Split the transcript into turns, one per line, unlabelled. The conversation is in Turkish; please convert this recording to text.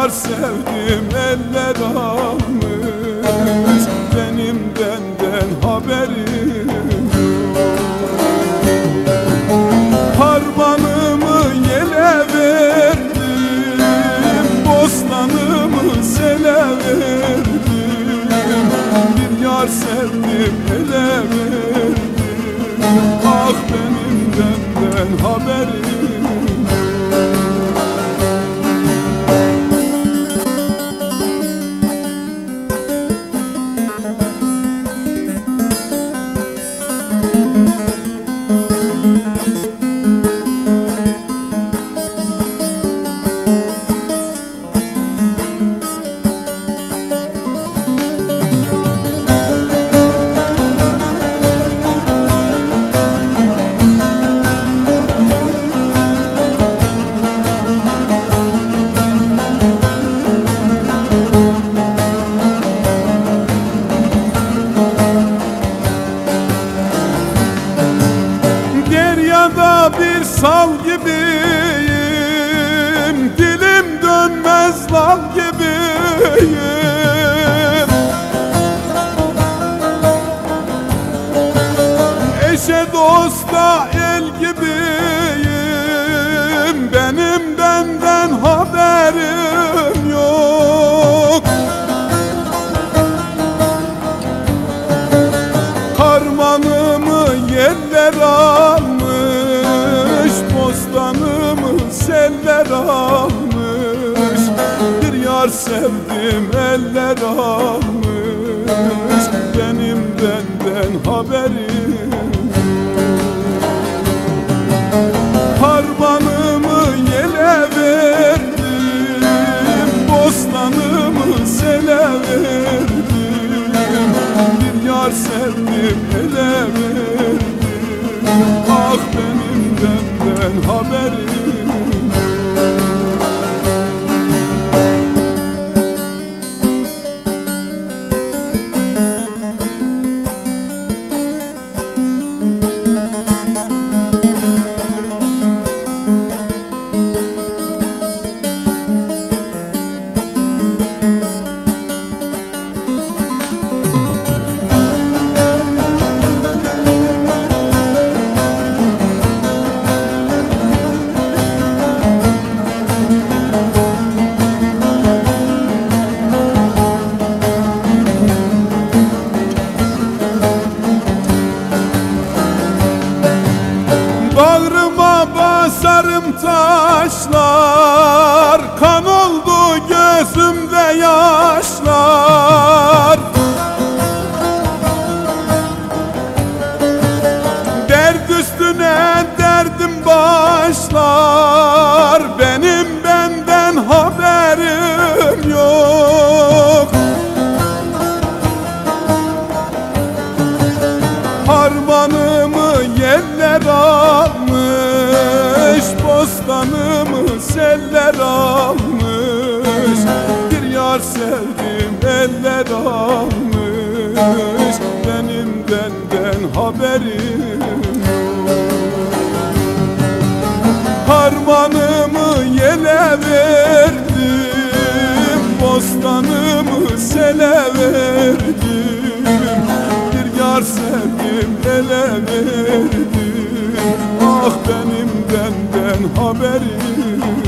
yar sevdim eller almış, benim benden haberim yok. Harmanımı yele verdim, bostanımı sele verdim, bir yar sevdim ele verdim. Ah benim benden haberim. Deryada bir sal gibiyim, dilim dönmez lal gibiyim. Eşe dosta el gibiyim, benim benden haberim yok. Harmanımı yerler almış, bostanımı seller almış, bir yar sevdim eller almış, benim benden haberim. Harmanımı yele verdim, bostanımı sele verdim, bir yar sevdim ele verdim. Ah benim benden haberim. Bağrıma basarım taşlar, kan oldu gözümde yaşlar. Dert üstüne derdim başlar, benim benden haberim yok. Harmanımı yerler almış, bostanımı seller almış, bir yar sevdim eller almış, benim benden haberim yok. Harmanımı yele verdim, bostanımı sele verdim, bir yar sevdim ele verdim. Ah benim benden haberim.